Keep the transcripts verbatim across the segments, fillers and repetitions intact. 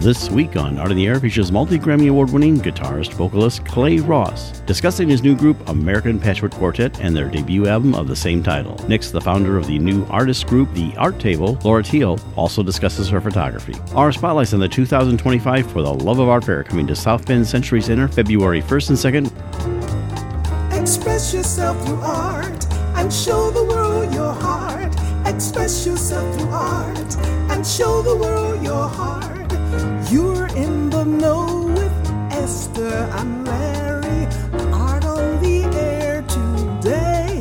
This week on Art in the Air features multi-Grammy Award-winning guitarist, vocalist Clay Ross, discussing his new group, American Patchwork Quartet, and their debut album of the same title. Next, the founder of the new artist group, The Art Table, Laura Teal, also discusses her photography. Our spotlights on the two thousand twenty-five For the Love of Art Fair, coming to South Bend Century Center February first and second. Express yourself through art and show the world your heart. Express yourself through art and show the world your heart. You're in the know with Esther and Larry. Art on the air today.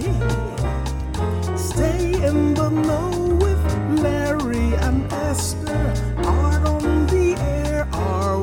Stay in the know with Larry and Esther. Art on the air our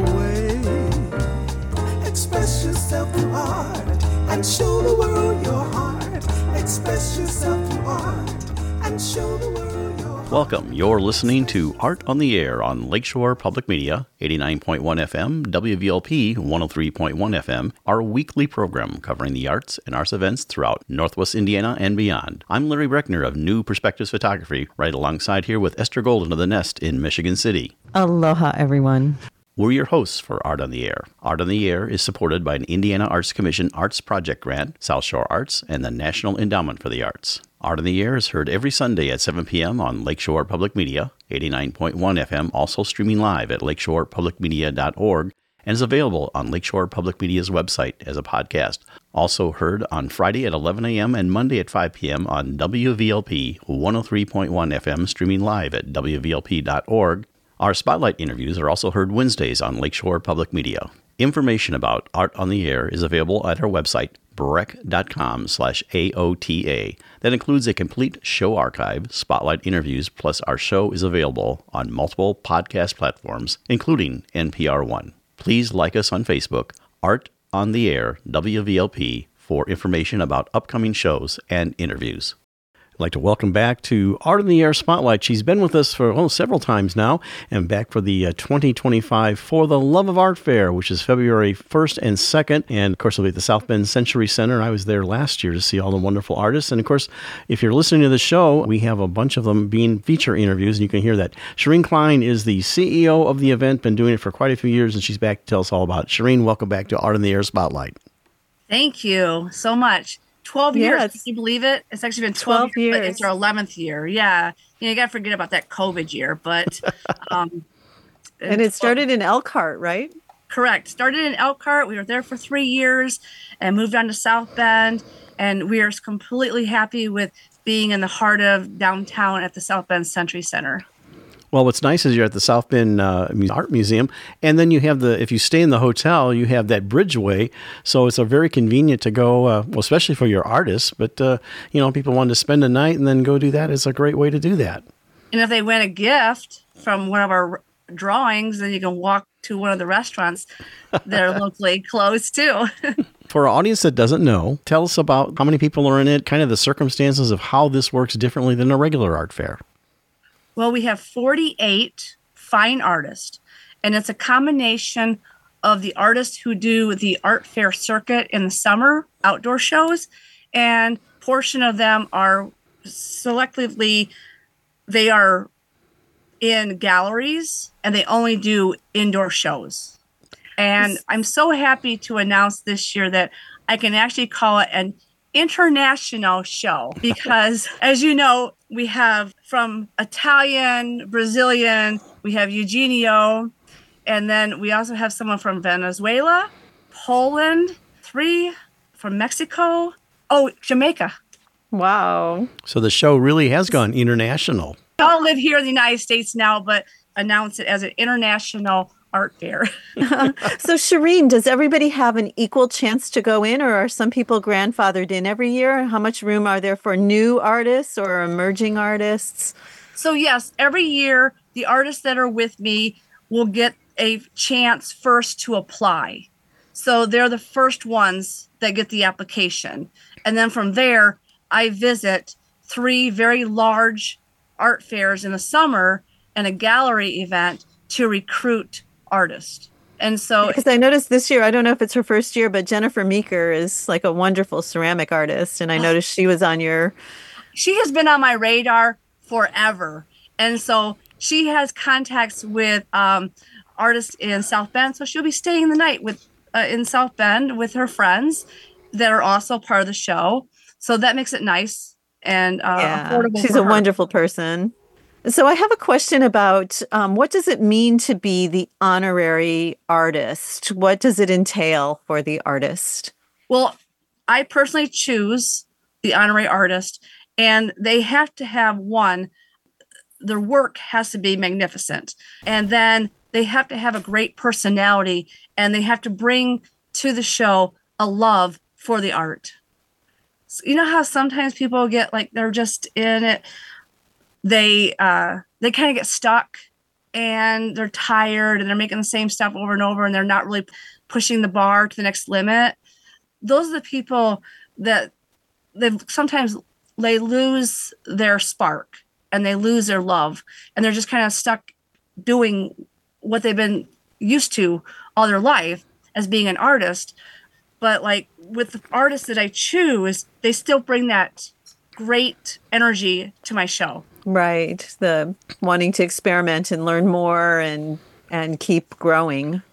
way. Express yourself through art and show the world your heart. Express yourself through art and show the world your heart. Welcome. You're listening to Art on the Air on Lakeshore Public Media, eighty-nine point one F M, W V L P one oh three point one F M, our weekly program covering the arts and arts events throughout Northwest Indiana and beyond. I'm Larry Breckner of New Perspectives Photography, right alongside here with Esther Golden of The Nest in Michigan City. Aloha, everyone. We're your hosts for Art on the Air. Art on the Air is supported by an Indiana Arts Commission Arts Project Grant, South Shore Arts, and the National Endowment for the Arts. Art on the Air is heard every Sunday at seven p.m. on Lakeshore Public Media, eighty-nine point one F M, also streaming live at lakeshore public media dot org, and is available on Lakeshore Public Media's website as a podcast. Also heard on Friday at eleven a.m. and Monday at five p.m. on W V L P one oh three point one F M, streaming live at w v l p dot org. Our Spotlight interviews are also heard Wednesdays on Lakeshore Public Media. Information about Art on the Air is available at our website, breck.com slash AOTA. That includes a complete show archive, Spotlight interviews, plus our show is available on multiple podcast platforms, including N P R One. Please like us on Facebook, Art on the Air, W V L P, for information about upcoming shows and interviews. I'd like to welcome back to Art in the Air Spotlight. She's been with us for oh, several times now, and back for the uh, twenty twenty-five For the Love of Art Fair, which is February first and second, and of course it'll be at the South Bend Century Center. I was there last year to see all the wonderful artists, and of course, if you're listening to the show, we have a bunch of them being feature interviews, and you can hear that. Shireen Klein is the C E O of the event, been doing it for quite a few years, and she's back to tell us all about it. Shireen, welcome back to Art in the Air Spotlight. Thank you so much. twelve years. Yes. Can you believe it? It's actually been twelve, twelve years, years. but it's our eleventh year. Yeah. You know, you got to forget about that COVID year, but. Um, And it started in Elkhart, right? Correct. Started in Elkhart. We were there for three years and moved on to South Bend. And we are completely happy with being in the heart of downtown at the South Bend Century Center. Well, what's nice is you're at the South Bend uh, Art Museum, and then you have the, if you stay in the hotel, you have that bridgeway, so it's a very convenient to go, uh, well, especially for your artists, but, uh, you know, people want to spend a night and then go do that. It's a great way to do that. And if they win a gift from one of our drawings, then you can walk to one of the restaurants that are locally close, too. For our audience that doesn't know, tell us about how many people are in it, kind of the circumstances of how this works differently than a regular art fair. Well, we have forty-eight fine artists, and it's a combination of the artists who do the art fair circuit in the summer, outdoor shows, and portion of them are selectively, they are in galleries, and they only do indoor shows. And I'm so happy to announce this year that I can actually call it an international show because, as you know, we have from Italian, Brazilian, we have Eugenio, and then we also have someone from Venezuela, Poland, three from Mexico, oh, Jamaica. Wow. So the show really has gone international. We all live here in the United States now, but announce it as an international art fair. So, Shireen, does everybody have an equal chance to go in, or are some people grandfathered in every year? How much room are there for new artists or emerging artists? So, yes, every year, the artists that are with me will get a chance first to apply. So they're the first ones that get the application. And then from there, I visit three very large art fairs in the summer and a gallery event to recruit artists. And so, because I noticed this year, I don't know if it's her first year, but Jennifer Meeker is like a wonderful ceramic artist. And I noticed she was on your... She has been on my radar forever. And so she has contacts with um, artist in South Bend, so she'll be staying the night with uh, in South Bend with her friends that are also part of the show. So that makes it nice and uh, Yeah, affordable. she's for a her. wonderful person. So I have a question about um, what does it mean to be the honorary artist? What does it entail for the artist? Well, I personally choose the honorary artist, and they have to have one, their work has to be magnificent. And then they have to have a great personality, and they have to bring to the show a love for the art. So you know how sometimes people get like, they're just in it. They uh, they kind of get stuck and they're tired and they're making the same stuff over and over and they're not really pushing the bar to the next limit. Those are the people that they sometimes they lose their spark and they lose their love and they're just kind of stuck doing what they've been used to all their life as being an artist. But like with the artists that I choose, they still bring that great energy to my show. Right. The wanting to experiment and learn more and and keep growing.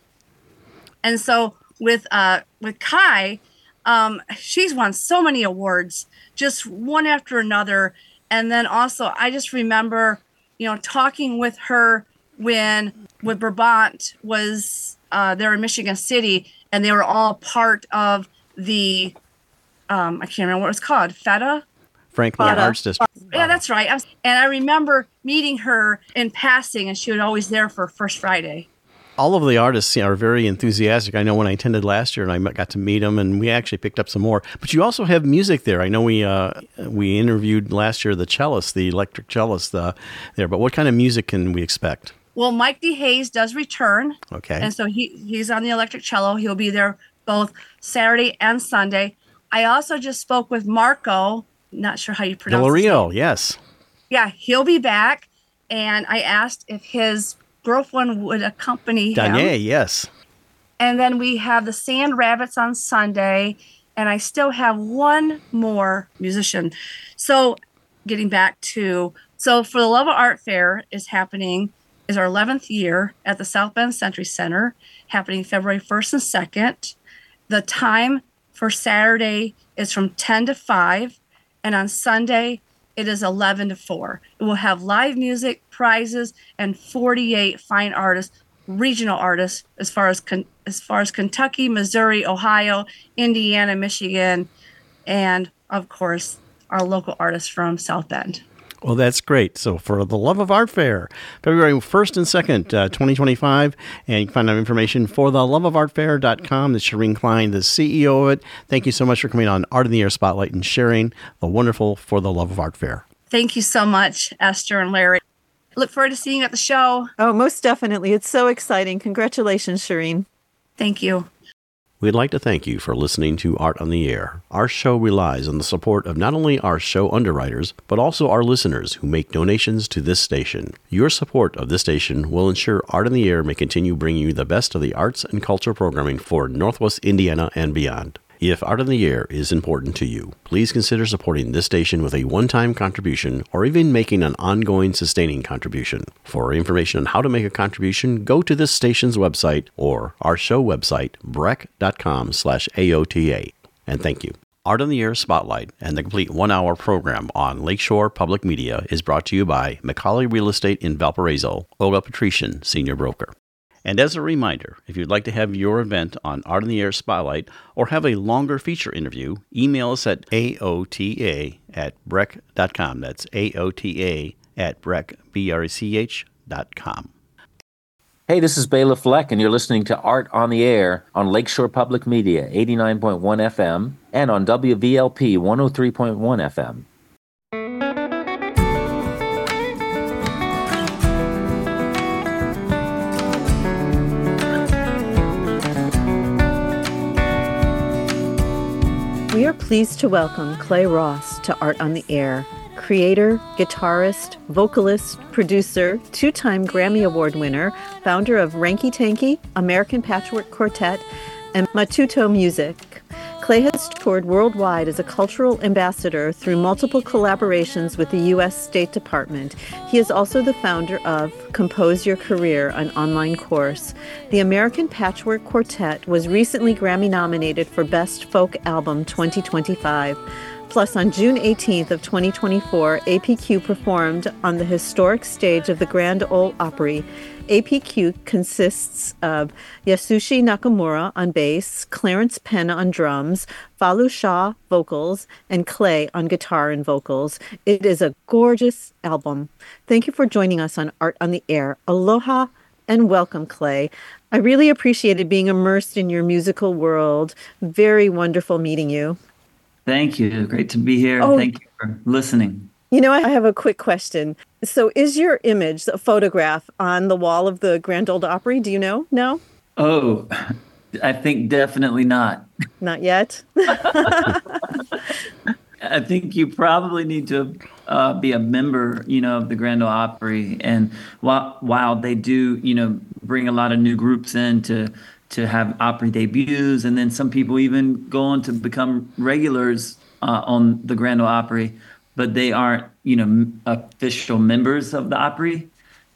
And so with uh with Kai, um, she's won so many awards, just one after another. And then also I just remember, you know, talking with her when when Brabant was uh there in Michigan City and they were all part of the um I can't remember what it was called, FETA? Franklin Feta. Arts District. Yeah, that's right. I was, and I remember meeting her in passing, and she was always there for First Friday. All of the artists, you know, are very enthusiastic. I know when I attended last year and I met- got to meet them, and we actually picked up some more. But you also have music there. I know we uh, we interviewed last year the cellist, the electric cellist uh, there. But what kind of music can we expect? Well, Mike DeHaze does return. Okay. And so he he's on the electric cello. He'll be there both Saturday and Sunday. I also just spoke with Marco. Not sure how you pronounce Del his Rio, name. yes. Yeah, he'll be back. And I asked if his girlfriend would accompany him. Danier, yes. And then we have the Sand Rabbits on Sunday. And I still have one more musician. So getting back to, so for the Love of Art Fair is happening, is our eleventh year at the South Bend Century Center, happening February first and second. The time for Saturday is from ten to five. And on Sunday, it is eleven to four. It will have live music, prizes, and forty-eight fine artists, regional artists, as far as as far as Kentucky, Missouri, Ohio, Indiana, Michigan, and of course, our local artists from South Bend. Well, that's great. So for the Love of Art Fair, February first and second, uh, twenty twenty-five, and you can find out information for the love of art fair dot com. That's Shereen Klein, the C E O of it. Thank you so much for coming on Art in the Air Spotlight and sharing the wonderful For the Love of Art Fair. Thank you so much, Esther and Larry. Look forward to seeing you at the show. Oh, most definitely. It's so exciting. Congratulations, Shereen. Thank you. We'd like to thank you for listening to Art on the Air. Our show relies on the support of not only our show underwriters, but also our listeners who make donations to this station. Your support of this station will ensure Art on the Air may continue bringing you the best of the arts and culture programming for Northwest Indiana and beyond. If Art on the Air is important to you, please consider supporting this station with a one-time contribution or even making an ongoing sustaining contribution. For information on how to make a contribution, go to this station's website or our show website, brec.com slash AOTA. And thank you. Art on the Air Spotlight and the complete one-hour program on Lakeshore Public Media is brought to you by McCauley Real Estate in Valparaiso, Olga Patrician, Senior Broker. And as a reminder, if you'd like to have your event on Art on the Air Spotlight or have a longer feature interview, email us at A O T A at brec dot com. That's A O T A at brec, B R E C H dot com. Hey, this is Bela Fleck, and you're listening to Art on the Air on Lakeshore Public Media, eighty-nine point one F M, and on W V L P one oh three point one F M. We are pleased to welcome Clay Ross to Art on the Air, creator, guitarist, vocalist, producer, two-time Grammy Award winner, founder of Ranky Tanky, American Patchwork Quartet, and Matuto Music. Clay has just toured worldwide as a cultural ambassador through multiple collaborations with the U S State Department. He is also the founder of Compose Your Career, an online course. The American Patchwork Quartet was recently Grammy nominated for Best Folk Album twenty twenty-five. Plus, on June eighteenth of twenty twenty-four, A P Q performed on the historic stage of the Grand Ole Opry. A P Q consists of Yasushi Nakamura on bass, Clarence Penn on drums, Falu Shah vocals, and Clay on guitar and vocals. It is a gorgeous album. Thank you for joining us on Art on the Air. Aloha and welcome, Clay. I really appreciated being immersed in your musical world. Very wonderful meeting you. Thank you. Great to be here. Oh, Thank you for listening. You know, I have a quick question. So is your image, a photograph, on the wall of the Grand Ole Opry? Do you know? No? Oh, I think definitely not. Not yet? I think you probably need to uh, be a member, you know, of the Grand Ole Opry. And while, while they do, you know, bring a lot of new groups in to to have Opry debuts, and then some people even go on to become regulars uh, on the Grand Ole Opry, but they aren't, you know, m- official members of the Opry.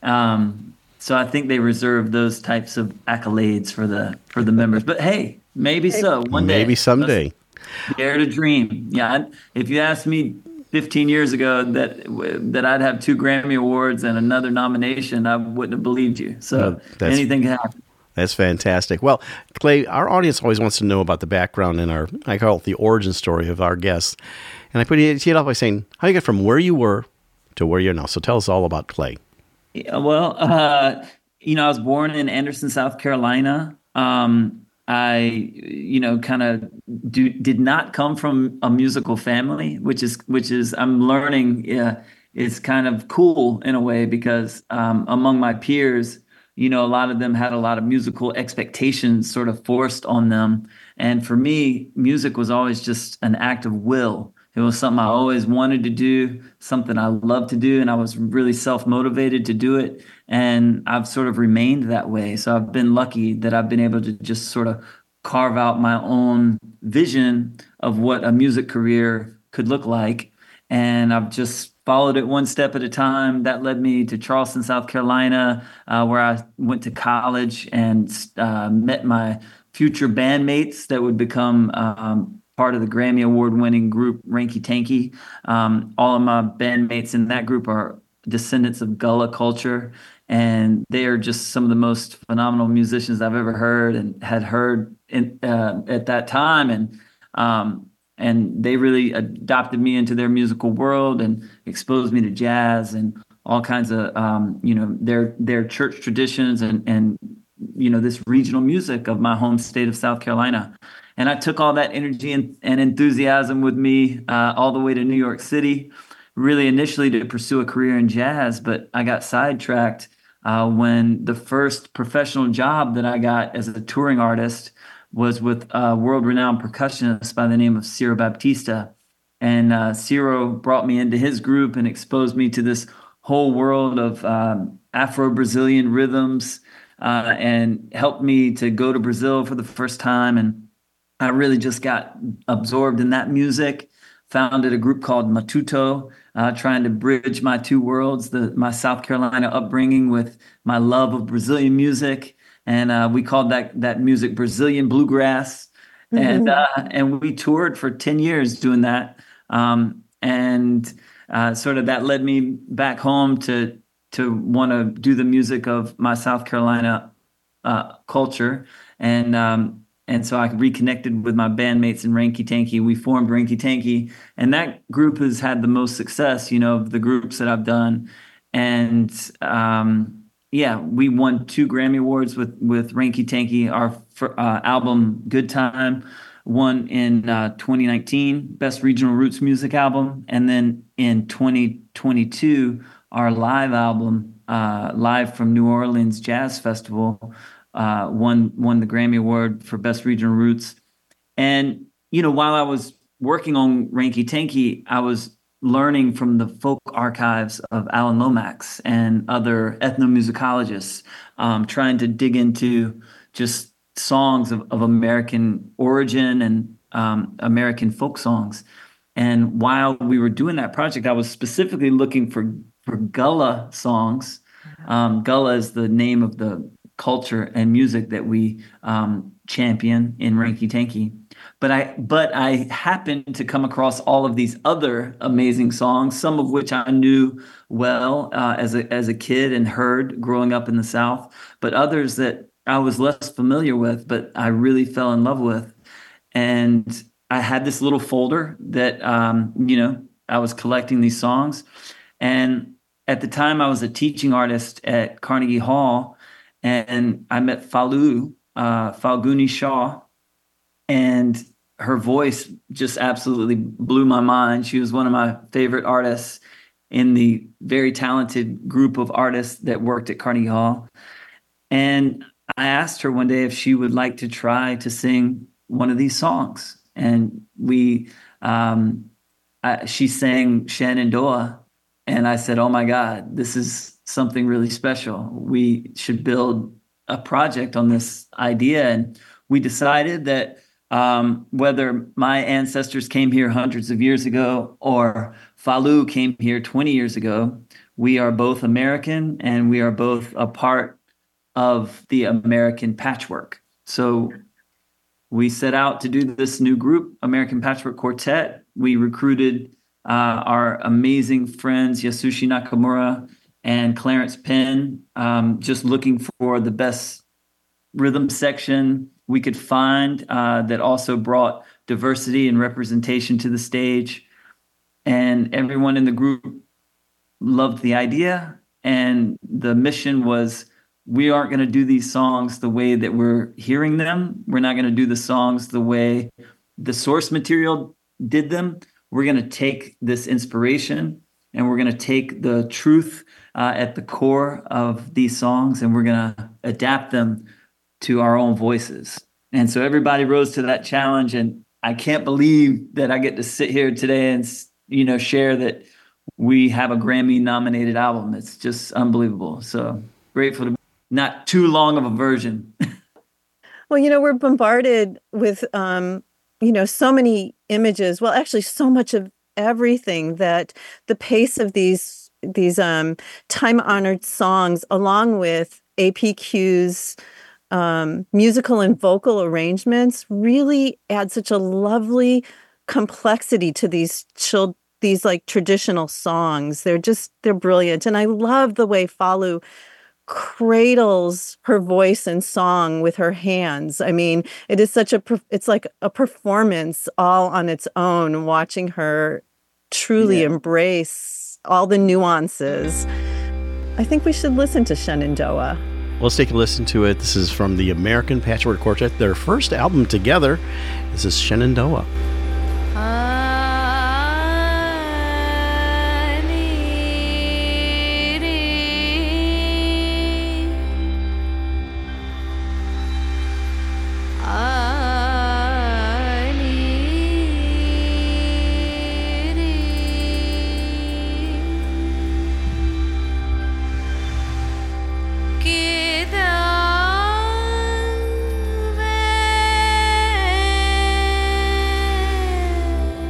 Um, so I think they reserve those types of accolades for the for the members. But hey, maybe so one day. Maybe someday. Let's dare to dream. Yeah, I- if you asked me fifteen years ago that that I'd have two Grammy Awards and another nomination, I wouldn't have believed you. So No, that's- anything can happen. That's fantastic. Well, Clay, our audience always wants to know about the background and our, I call it the origin story of our guests. And I put it, tee it off by saying, how you get from where you were to where you're now. So tell us all about Clay. Yeah, well, uh, you know, I was born in Anderson, South Carolina. Um, I, you know, kind of do did not come from a musical family, which is which is I'm learning. Yeah, it's kind of cool in a way because um, among my peers, you know, a lot of them had a lot of musical expectations sort of forced on them. And for me, music was always just an act of will. It was something I always wanted to do, something I loved to do, and I was really self-motivated to do it. And I've sort of remained that way. So I've been lucky that I've been able to just sort of carve out my own vision of what a music career could look like. And I've just followed it one step at a time. That led me to Charleston, South Carolina, uh, where I went to college and uh, met my future bandmates that would become um, part of the Grammy Award-winning group Ranky Tanky. Um, all of my bandmates in that group are descendants of Gullah culture, and they are just some of the most phenomenal musicians I've ever heard and had heard in, uh, at that time. And um, And they really adopted me into their musical world and exposed me to jazz and all kinds of, um, you know, their their church traditions and, and, you know, this regional music of my home state of South Carolina. And I took all that energy and, and enthusiasm with me uh, all the way to New York City, really initially to pursue a career in jazz. But I got sidetracked uh, when the first professional job that I got as a touring artist was with a world-renowned percussionist by the name of Ciro Baptista. And uh, Ciro brought me into his group and exposed me to this whole world of um, Afro-Brazilian rhythms uh, and helped me to go to Brazil for the first time. And I really just got absorbed in that music, founded a group called Matuto, uh, trying to bridge my two worlds, the my South Carolina upbringing with my love of Brazilian music. And uh, we called that that music Brazilian bluegrass, and uh, and we toured for ten years doing that. Um, and uh, sort of that led me back home to to want to do the music of my South Carolina uh, culture, and um, and so I reconnected with my bandmates in Ranky Tanky. We formed Ranky Tanky, and that group has had the most success, you know, of the groups that I've done, and. Um, Yeah, we won two Grammy Awards with, with Ranky Tanky. Our uh, album, Good Time, won in uh, twenty nineteen, Best Regional Roots Music Album. And then in twenty twenty-two, our live album, uh, Live from New Orleans Jazz Festival, uh, won, won the Grammy Award for Best Regional Roots. And, you know, while I was working on Ranky Tanky, I was learning from the folk archives of Alan Lomax and other ethnomusicologists, um, trying to dig into just songs of, of American origin and um, American folk songs. And while we were doing that project, I was specifically looking for, for Gullah songs. Um, Gullah is the name of the culture and music that we um, champion in Ranky Tanky. But I but I happened to come across all of these other amazing songs, some of which I knew well uh, as a as a kid and heard growing up in the South, but others that I was less familiar with, but I really fell in love with. And I had this little folder that um, you know I was collecting these songs, and at the time I was a teaching artist at Carnegie Hall, and I met Falu uh, Falguni Shaw. And her voice just absolutely blew my mind. She was one of my favorite artists in the very talented group of artists that worked at Carnegie Hall. And I asked her one day if she would like to try to sing one of these songs. And we, um, I, she sang Shenandoah. And I said, oh my God, this is something really special. We should build a project on this idea. And we decided that Um, whether my ancestors came here hundreds of years ago or Falu came here twenty years ago, we are both American and we are both a part of the American patchwork. So we set out to do this new group, American Patchwork Quartet. We recruited uh, our amazing friends, Yasushi Nakamura and Clarence Penn, um, just looking for the best rhythm section we could find uh, that also brought diversity and representation to the stage. And everyone in the group loved the idea. And the mission was, we aren't going to do these songs the way that we're hearing them. We're not going to do the songs the way the source material did them. We're going to take this inspiration and we're going to take the truth uh, at the core of these songs and we're going to adapt them to our own voices. And so everybody rose to that challenge. And I can't believe that I get to sit here today and, you know, share that we have a Grammy nominated album. It's just unbelievable. So grateful to be not too long of a version. Well, you know, we're bombarded with, um, you know, so many images. Well, actually so much of everything that the pace of these, these um, time-honored songs, along with A P Q's Um, musical and vocal arrangements really add such a lovely complexity to these chil- these like traditional songs. They're just, they're brilliant. And I love the way Falu cradles her voice and song with her hands. I mean, it is such a, it's like a performance all on its own, watching her truly yeah. embrace all the nuances. I think we should listen to Shenandoah. Let's take a listen to it. This is from the American Patchwork Quartet, their first album together. This is Shenandoah. Ke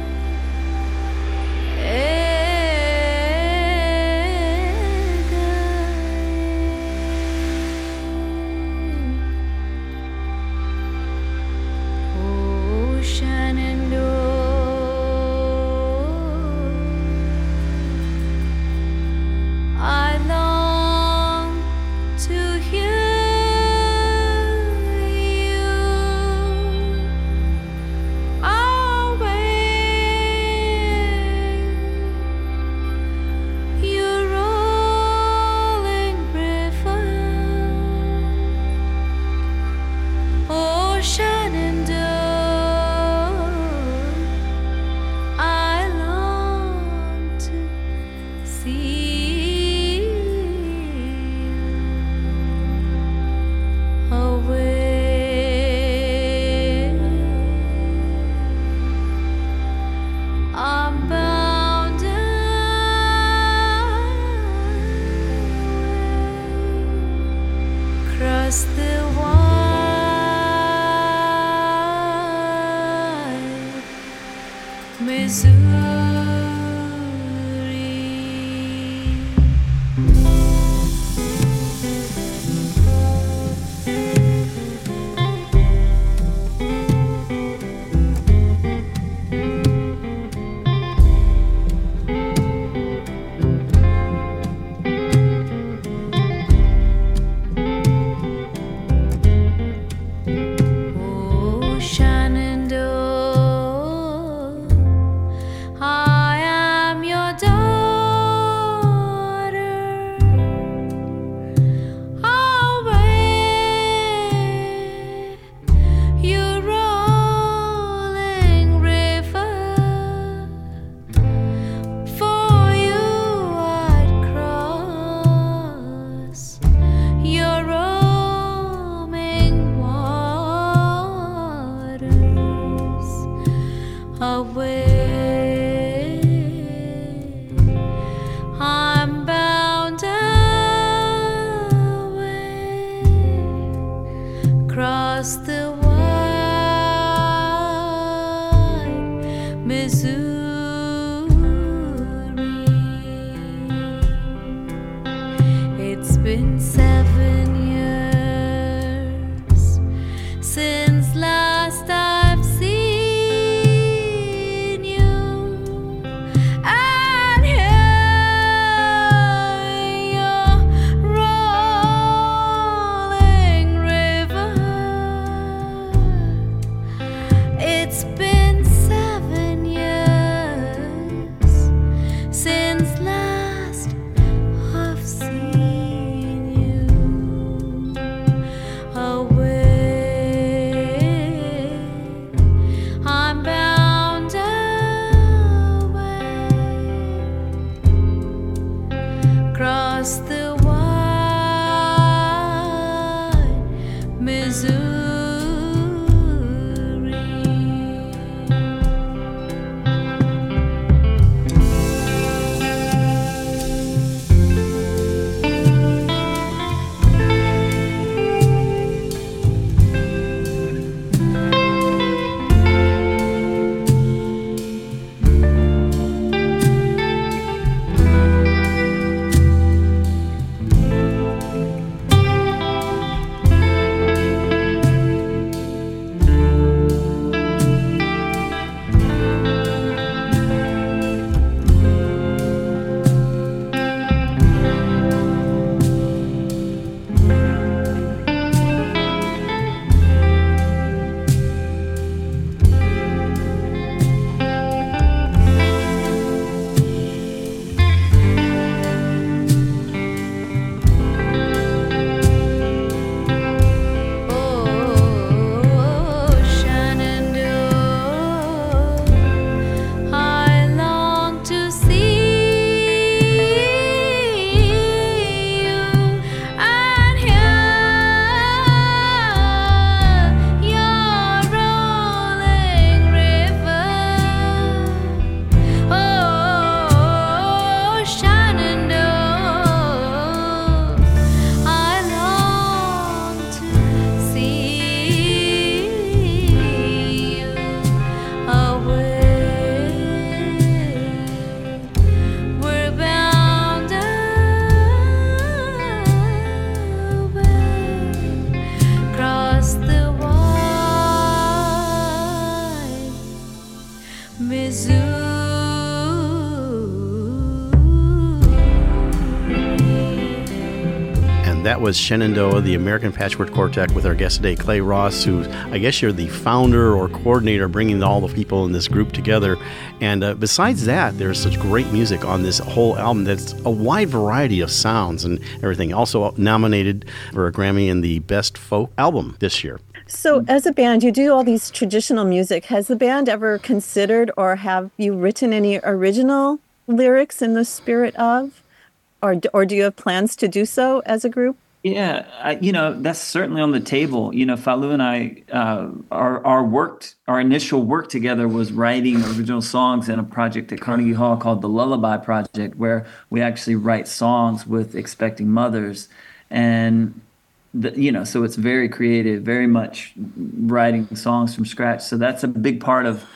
That was Shenandoah, the American Patchwork Quartet, with our guest today, Clay Ross, who I guess you're the founder or coordinator, bringing all the people in this group together. And uh, besides that, there's such great music on this whole album that's a wide variety of sounds and everything. Also nominated for a Grammy in the Best Folk Album this year. So as a band, you do all these traditional music. Has the band ever considered, or have you written any original lyrics in the spirit of? Or, or do you have plans to do so as a group? Yeah, I, you know, that's certainly on the table. You know, Falu and I, uh, our our worked, our initial work together was writing original songs in a project at Carnegie Hall called the Lullaby Project, where we actually write songs with expecting mothers. And, the, you know, so it's very creative, very much writing songs from scratch. So that's a big part of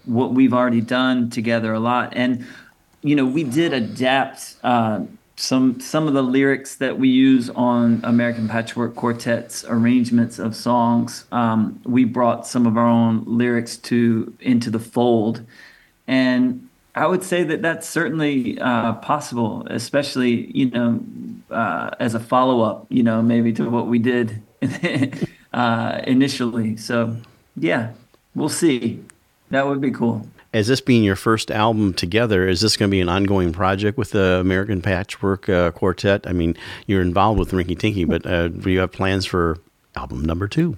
what we've already done together a lot. And, you know, we did adapt uh, some some of the lyrics that we use on American Patchwork Quartet's arrangements of songs. Um, we brought some of our own lyrics to into the fold. And I would say that that's certainly uh, possible, especially, you know, uh, as a follow-up, you know, maybe to what we did uh, initially. So, yeah, we'll see. That would be cool. As this being your first album together, is this going to be an ongoing project with the American Patchwork uh, Quartet? I mean, you're involved with Rinky Tinky, but uh, do you have plans for album number two?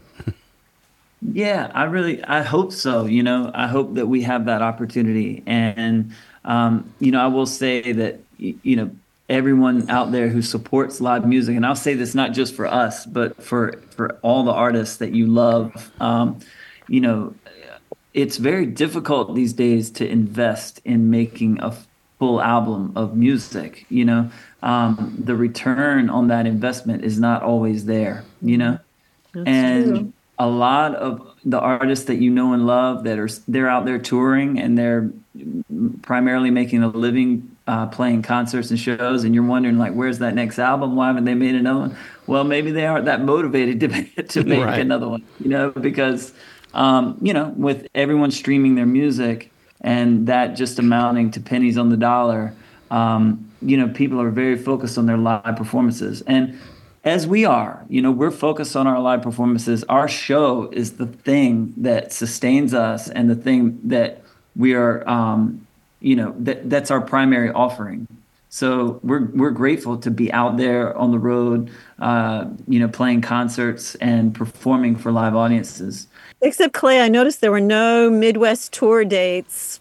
Yeah, I really, I hope so. You know, I hope that we have that opportunity. And, um, you know, I will say that, you know, everyone out there who supports live music, and I'll say this not just for us, but for, for all the artists that you love, um, you know, it's very difficult these days to invest in making a full album of music. You know, um, the return on that investment is not always there, you know, That's and true. a lot of the artists that you know and love that are they're out there touring and they're primarily making a living uh, playing concerts and shows, and you're wondering, like, where's that next album? Why haven't they made another one? Well, maybe they aren't that motivated to make, to make Right. another one, you know, because um, you know, with everyone streaming their music and that just amounting to pennies on the dollar, um, you know, people are very focused on their live performances. And as we are, you know, we're focused on our live performances. Our show is the thing that sustains us and the thing that we are, um, you know, that that's our primary offering. So we're we're grateful to be out there on the road, uh, you know, playing concerts and performing for live audiences. Except Clay, I noticed there were no Midwest tour dates.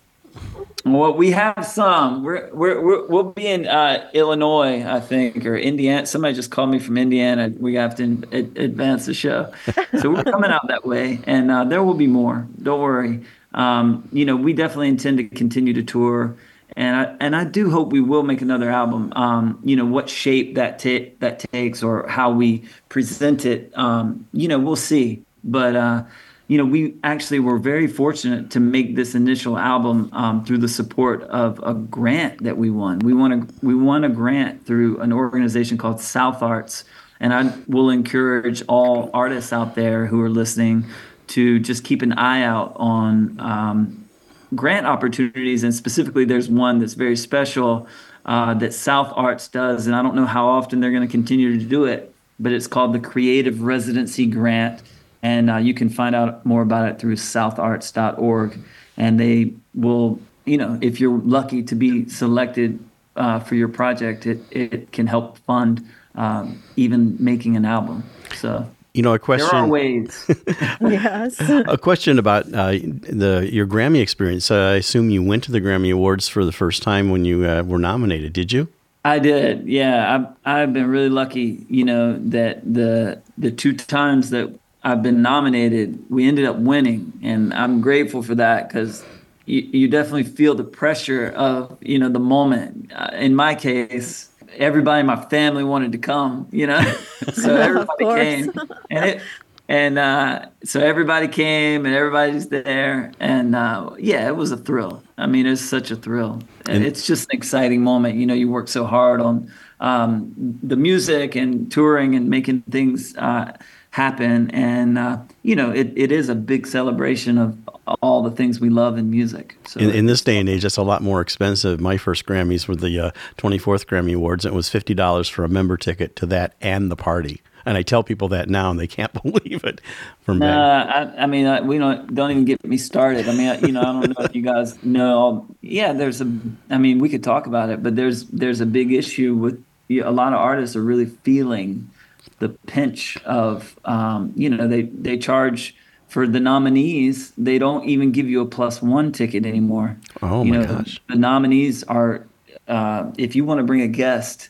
Well, we have some. We're we're, we're we'll be in uh, Illinois, I think, or Indiana. Somebody just called me from Indiana. We have to in, ad- advance the show, so we're coming out that way, and uh, there will be more. Don't worry. Um, you know, we definitely intend to continue to tour, and I and I do hope we will make another album. Um, you know, what shape that ta- that takes or how we present it. Um, you know, we'll see, but. Uh, You know, we actually were very fortunate to make this initial album um, through the support of a grant that we won. We won a we won a grant through an organization called South Arts, and I will encourage all artists out there who are listening to just keep an eye out on um, grant opportunities. And specifically, there's one that's very special uh, that South Arts does, and I don't know how often they're going to continue to do it, but it's called the Creative Residency Grant. And uh, you can find out more about it through south arts dot org. And they will, you know, if you're lucky to be selected uh, for your project, it, it can help fund um, even making an album. So, You know, a question. there are ways. Yes. A question about uh, the your Grammy experience. Uh, I assume you went to the Grammy Awards for the first time when you uh, were nominated. Did you? I did. Yeah. I've, I've been really lucky, you know, that the the two times that I've been nominated, we ended up winning, and I'm grateful for that because you, you definitely feel the pressure of, you know, the moment. Uh, in my case, everybody in my family wanted to come, you know, so everybody course. came, and it, and uh, so everybody came, and everybody's there, and uh, yeah, it was a thrill. I mean, it's such a thrill, and And- it's just an exciting moment. You know, you work so hard on um, the music and touring and making things Uh, happen, and uh, you know, it, it is a big celebration of all the things we love in music. So In, in this day and age, it's a lot more expensive. My first Grammys were the uh, twenty-fourth Grammy Awards, and it was fifty dollars for a member ticket to that and the party. And I tell people that now, and they can't believe it. From uh, back. I, I mean, I, we don't don't even get me started. I mean, I, you know, I don't know if you guys know. All, yeah, there's a. I mean, we could talk about it, but there's there's a big issue with you know, a lot of artists are really feeling the pinch of, um, you know, they, they charge for the nominees. They don't even give you a plus one ticket anymore. Oh, you my know, gosh. The nominees are, uh, if you want to bring a guest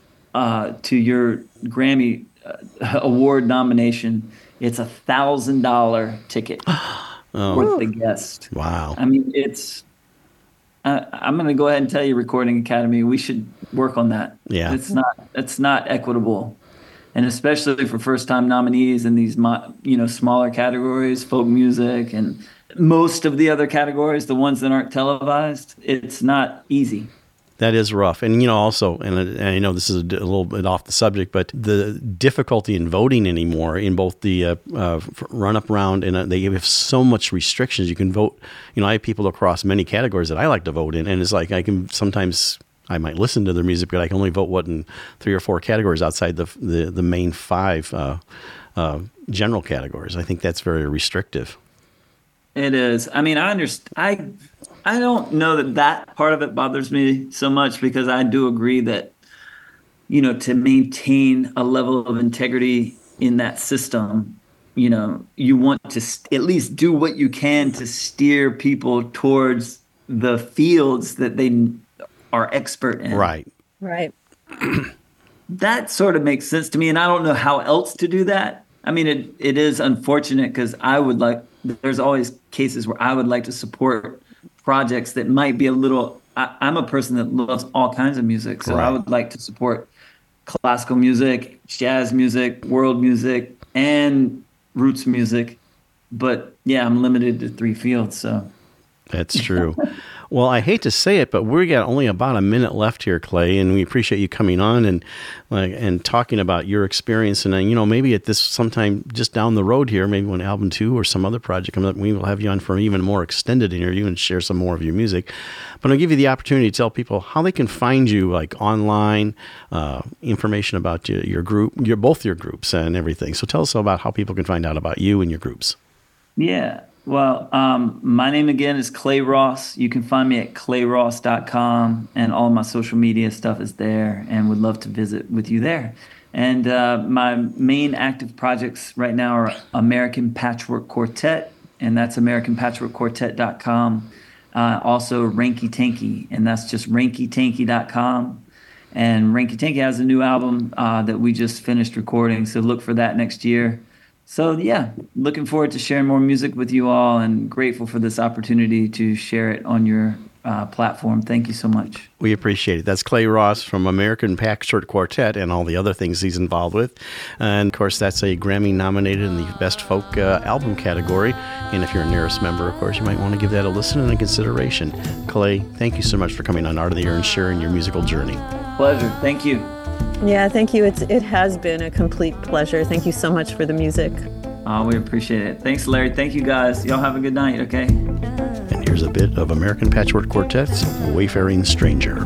uh, to your Grammy uh, award nomination, it's a thousand dollar ticket Oh. for the guest. Wow. I mean, it's, uh, I'm going to go ahead and tell you, Recording Academy, we should work on that. Yeah. It's not, it's not equitable. And especially for first-time nominees in these, mo- you know, smaller categories, folk music and most of the other categories, the ones that aren't televised, it's not easy. That is rough. And, you know, also, and, and I know this is a, d- a little bit off the subject, but the difficulty in voting anymore in both the uh, uh, run-up round and uh, they have so much restrictions. You can vote, you know, I have people across many categories that I like to vote in, and it's like I can sometimes, I might listen to their music, but I can only vote, what, in three or four categories outside the the, the main five uh, uh, general categories. I think that's very restrictive. It is. I mean, I understand. I I don't know that that part of it bothers me so much, because I do agree that, you know, to maintain a level of integrity in that system, you know, you want to st- at least do what you can to steer people towards the fields that they are expert in. Right. Right. That sort of makes sense to me, and I don't know how else to do that. I mean, it it is unfortunate, because I would like, there's always cases where I would like to support projects that might be a little, I, I'm a person that loves all kinds of music. So Right. I would like to support classical music, jazz music, world music, and roots music. But yeah, I'm limited to three fields. So That's true. Well, I hate to say it, but we got only about a minute left here, Clay, and we appreciate you coming on and like and talking about your experience. And uh, you know, maybe at this sometime just down the road here, maybe when album two or some other project comes up, we will have you on for an even more extended interview and share some more of your music. But I'll give you the opportunity to tell people how they can find you, like online, uh, information about your, your group, your both your groups and everything. So tell us about how people can find out about you and your groups. yeah. Well, um, my name again is Clay Ross. You can find me at clay ross dot com, and all my social media stuff is there, and would love to visit with you there. And uh, my main active projects right now are American Patchwork Quartet, and that's american patchwork quartet dot com. Uh, also Ranky Tanky, and that's just ranky tanky dot com. And Ranky Tanky has a new album uh, that we just finished recording, so look for that next year. So yeah, looking forward to sharing more music with you all, and grateful for this opportunity to share it on your uh, platform. Thank you so much. We appreciate it. That's Clay Ross from American Patchwork Quartet and all the other things he's involved with. And of course, that's a Grammy nominated in the Best Folk uh, Album category. And if you're a Nearest member, of course, you might want to give that a listen and a consideration. Clay, thank you so much for coming on Art of the Air and sharing your musical journey. Pleasure. Thank you. Yeah, thank you. It's it has been a complete pleasure. Thank you so much for the music. Oh, we appreciate it. Thanks, Larry. Thank you, guys. Y'all have a good night, okay? And here's a bit of American Patchwork Quartet's Wayfaring Stranger.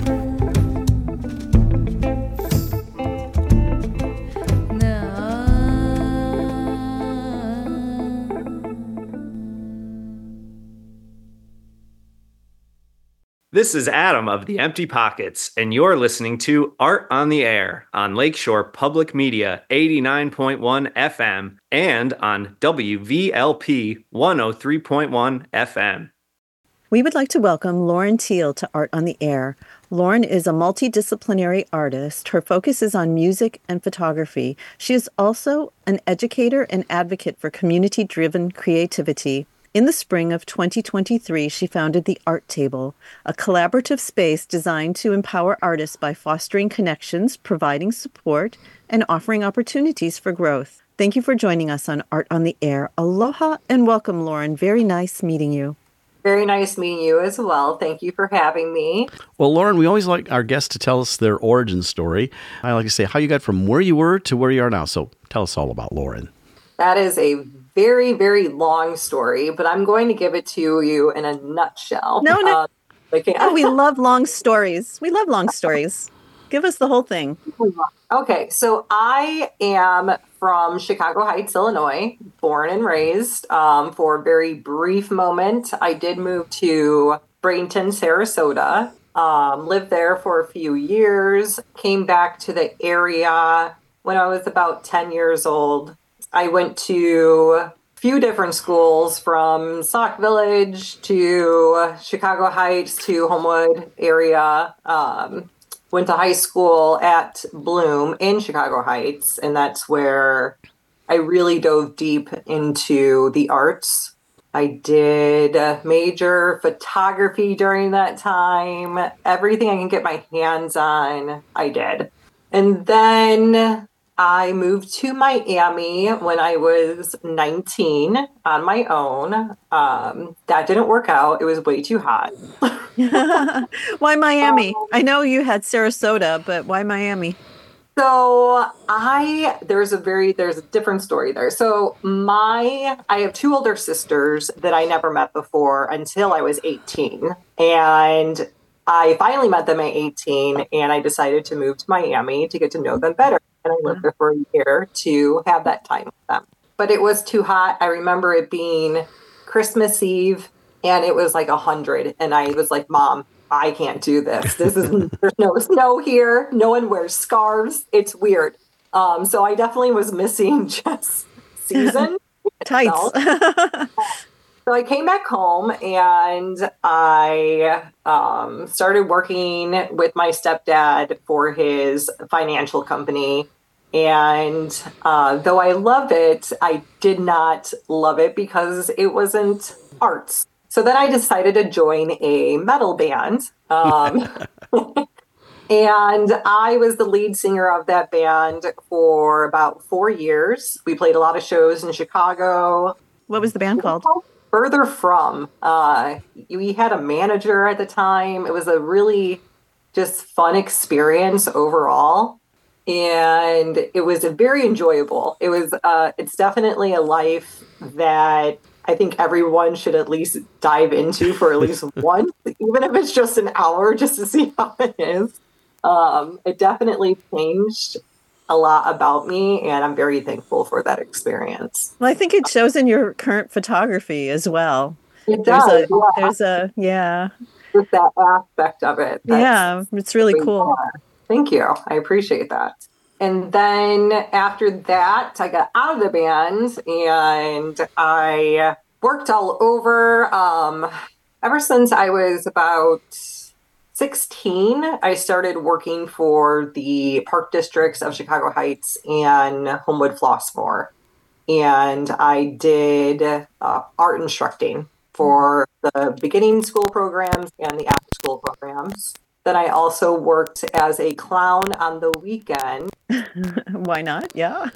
This is Adam of the Empty Pockets, and you're listening to Art on the Air on Lakeshore Public Media eighty-nine point one F M and on W V L P one oh three point one F M. We would like to welcome Lauren Teal to Art on the Air. Lauren is a multidisciplinary artist. Her focus is on music and photography. She is also an educator and advocate for community-driven creativity. In the spring of twenty twenty-three, she founded the Art Table, a collaborative space designed to empower artists by fostering connections, providing support, and offering opportunities for growth. Thank you for joining us on Art on the Air. Aloha and welcome, Lauren. Very nice meeting you. Very nice meeting you as well. Thank you for having me. Well, Lauren, we always like our guests to tell us their origin story. I like to say how you got from where you were to where you are now. So tell us all about Lauren. That is a very, very long story, but I'm going to give it to you in a nutshell. No, no. Uh, okay. Oh, we love long stories. We love long stories. Give us the whole thing. Okay, so I am from Chicago Heights, Illinois, born and raised. Um, for a very brief moment, I did move to Bradenton, Sarasota, um, lived there for a few years, came back to the area when I was about ten years old. I went to a few different schools, from Sauk Village to Chicago Heights to Homewood area. Um, went to high school at Bloom in Chicago Heights, and that's where I really dove deep into the arts. I did major photography during that time. Everything I can get my hands on, I did. And then I moved to Miami when I was nineteen on my own. Um, that didn't work out. It was way too hot. Why Miami? Um, I know you had Sarasota, but why Miami? So I, there's a very, there's a different story there. So my, I have two older sisters that I never met before until I was eighteen. And I finally met them at eighteen and I decided to move to Miami to get to know them better. And I lived there for a year to have that time with them. But it was too hot. I remember it being Christmas Eve and it was like a hundred. And I was like, Mom, I can't do this. This is, there's no snow here. No one wears scarves. It's weird. Um, so I definitely was missing just season. Tights. So I came back home and I um, started working with my stepdad for his financial company. And uh, though I love it, I did not love it because it wasn't arts. So then I decided to join a metal band. Um, and I was the lead singer of that band for about four years. We played a lot of shows in Chicago. What was the band called? Further From. Uh, we had a manager at the time. It was a really just fun experience overall. And it was a very enjoyable. It was, uh, it's definitely a life that I think everyone should at least dive into for at least once, even if it's just an hour, just to see how it is. Um, it definitely changed a lot about me, and I'm very thankful for that experience. Well, I think it shows in your current photography as well. It there's does. A, yeah. There's a, yeah. Just that aspect of it. Yeah, it's really cool. Fun. Thank you. I appreciate that. And then after that, I got out of the band and I worked all over. Um, ever since I was about sixteen, I started working for the park districts of Chicago Heights and Homewood Flossmoor. And I did uh, art instructing for the beginning school programs and the after school programs. Then I also worked as a clown on the weekend. Why not? Yeah.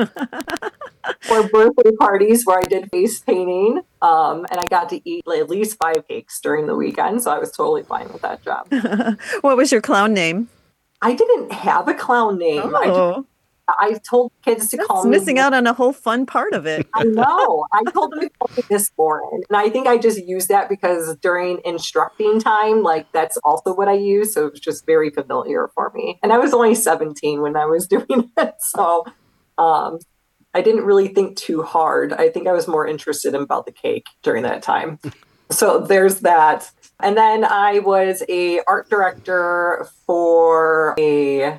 For birthday parties where I did face painting. Um, and I got to eat like, at least five cakes during the weekend. So I was totally fine with that job. What was your clown name? I didn't have a clown name. Oh. I, just, I told kids to That's call me. missing out on a whole fun part of it. I know. I told them to call me Miss Boren. And I think I just used that because during instructing time, like that's also what I use. So it was just very familiar for me. And I was only seventeen when I was doing it. So um, I didn't really think too hard. I think I was more interested in about the cake during that time. So there's that. And then I was a art director for a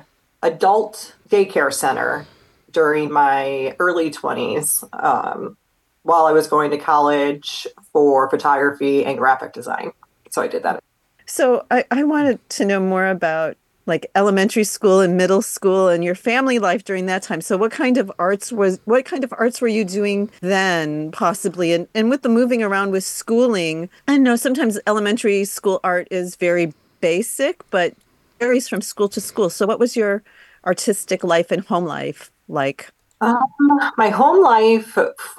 adult daycare center during my early twenties um, while I was going to college for photography and graphic design. So I did that. So I, I wanted to know more about like elementary school and middle school and your family life during that time. So what kind of arts was, what kind of arts were you doing then possibly? And, and with the moving around with schooling, I know sometimes elementary school art is very basic, but varies from school to school. So what was your artistic life and home life like? Um, my home life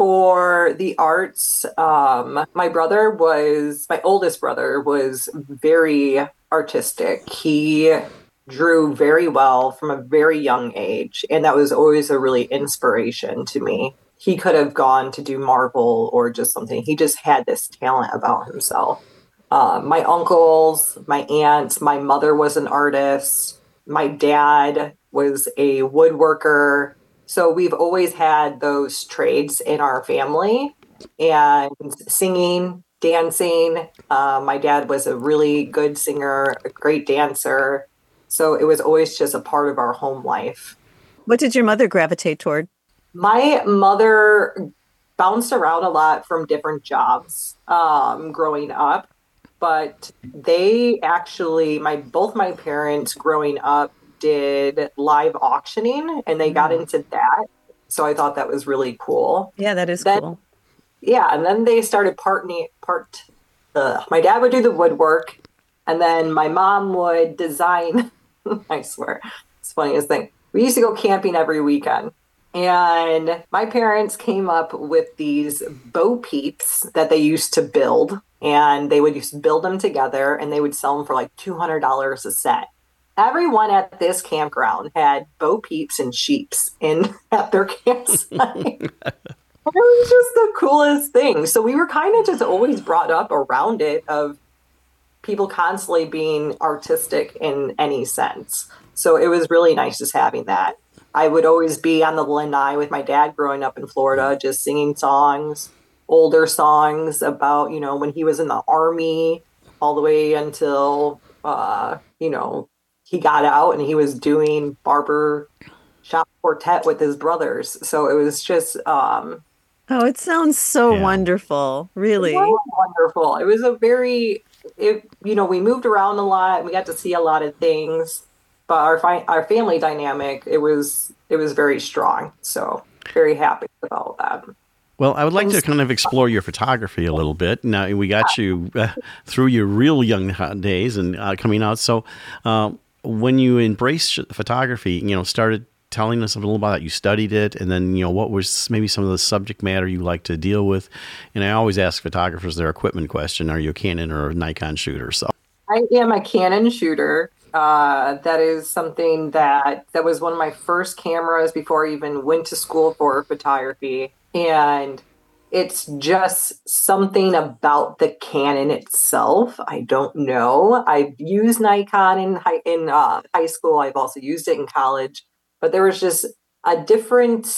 for the arts, um, my brother was, my oldest brother was very artistic. He drew very well from a very young age. And that was always a really inspiration to me. He could have gone to do Marvel or just something. He just had this talent about himself. Uh, my uncles, my aunts, my mother was an artist. My dad was a woodworker. So we've always had those trades in our family, and singing, dancing. Uh, my dad was a really good singer, a great dancer. So it was always just a part of our home life. What did your mother gravitate toward? My mother bounced around a lot from different jobs um, growing up, but they actually, my both my parents growing up did live auctioning, and they got into that. So I thought that was really cool. Yeah, that is then, cool. Yeah, and then they started partnering. Part. Uh, my dad would do the woodwork, and then my mom would design. I swear, it's the funniest thing. We used to go camping every weekend, And my parents came up with these Bo Peeps that they used to build, and they would used to build them together, and they would sell them for like two hundred dollars a set. Everyone at this campground had Bo Peeps and Sheeps in at their campsite. It was just the coolest thing. So we were kind of just always brought up around it of people constantly being artistic in any sense. So it was really nice just having that. I would always be on the lanai with my dad growing up in Florida, just singing songs, older songs about, you know, when he was in the Army all the way until, uh, you know, he got out and he was doing barber shop quartet with his brothers. So it was just... Um, oh, it sounds so Yeah. wonderful, really. It was wonderful. It was a very, it, you know, we moved around a lot and we got to see a lot of things, but our fi- our family dynamic, it was it was very strong. So very happy with all of that. Well, I would like to kind of explore your photography a little bit. Now, we got you uh, through your real young days and uh, coming out. So uh, when you embraced photography, you know, started telling us a little about it, you studied it, and then, you know, what was maybe some of the subject matter you like to deal with? And I always ask photographers their equipment question. Are you a Canon or a Nikon shooter? So I am a Canon shooter. Uh, that is something that, that was one of my first cameras before I even went to school for photography. And it's just something about the Canon itself. I don't know. I've used Nikon in high, in uh, high school. I've also used it in college. But there was just a different